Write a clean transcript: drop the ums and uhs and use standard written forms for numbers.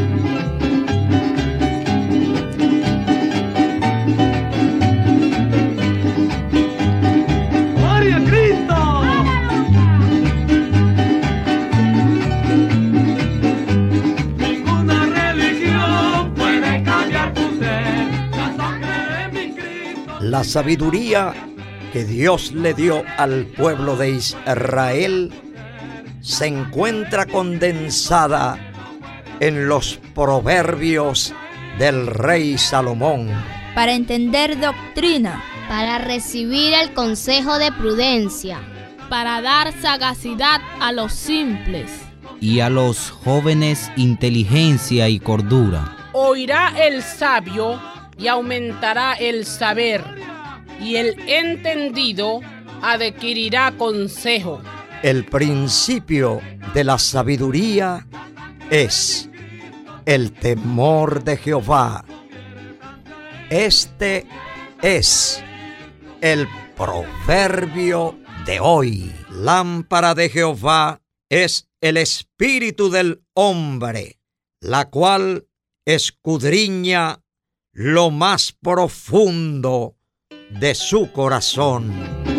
La sabiduría que Dios le dio al pueblo de Israel se encuentra condensada en los proverbios del rey Salomón. Para entender doctrina, para recibir el consejo de prudencia, para dar sagacidad a los simples, y a los jóvenes inteligencia y cordura. Oirá el sabio y aumentará el saber, y el entendido adquirirá consejo. El principio de la sabiduría es el temor de Jehová. Este es el proverbio de hoy. Lámpara de Jehová es el espíritu del hombre, la cual escudriña lo más profundo de su corazón.